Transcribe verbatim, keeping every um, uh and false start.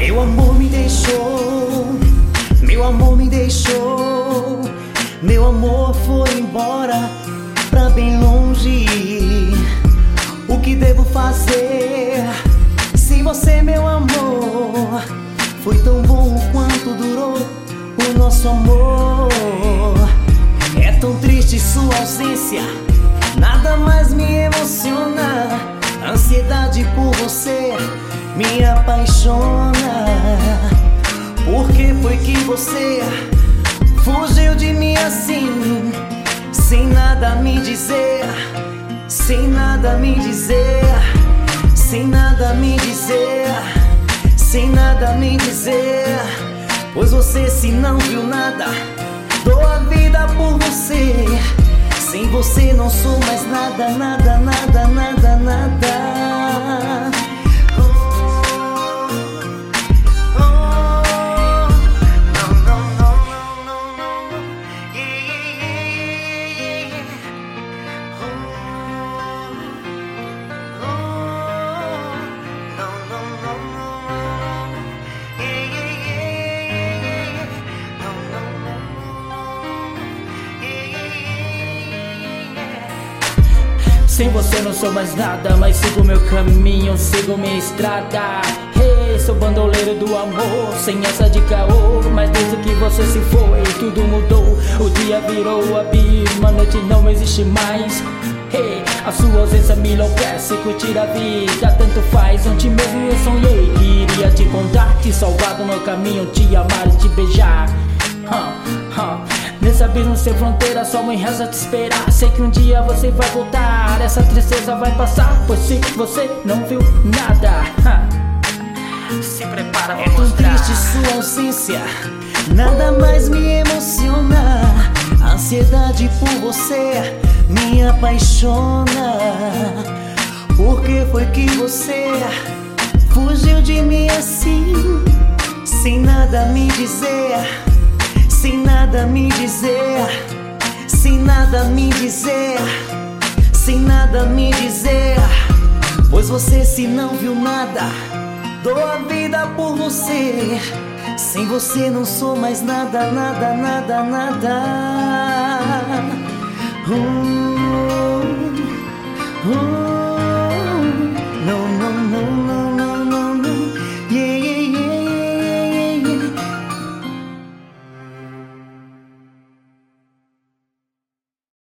Meu amor me deixou, meu amor me deixou, meu amor foi embora pra bem longe. O que devo fazer? Se você, meu amor, foi tão bom quanto durou o nosso amor. É tão triste sua ausência, nada mais me emociona. A ansiedade por você me apaixona. Por que foi que você fugiu de mim assim, sem nada me dizer, sem nada me dizer, sem nada me dizer, sem nada me dizer? Pois você, se não viu nada, dou a vida por você. Sem você não sou mais nada, nada, nada, nada, nada. Sem você não sou mais nada, mas sigo meu caminho, sigo minha estrada. Hey, sou bandoleiro do amor, sem essa de caô. Mas desde que você se foi, tudo mudou. O dia virou abismo, a noite não existe mais. Hey, a sua ausência me enlouquece, curtir a vida tanto faz. Ontem mesmo eu sonhei que iria te encontrar, te salvar do meu caminho, te amar e te beijar. Huh, huh. Nesse abismo sem fronteira, só me resta te esperar. Sei que um dia você vai voltar, essa tristeza vai passar, pois se você não viu nada, se prepara pra É tão mostrar. triste sua ausência, nada mais me emociona. A ansiedade por você me apaixona. Por que foi que você fugiu de mim assim, sem nada me dizer, sem nada me dizer, sem nada me dizer, sem nada me dizer? Pois você, se não viu nada, dou a vida por você. Sem você não sou mais nada, nada, nada, nada. Uh, uh.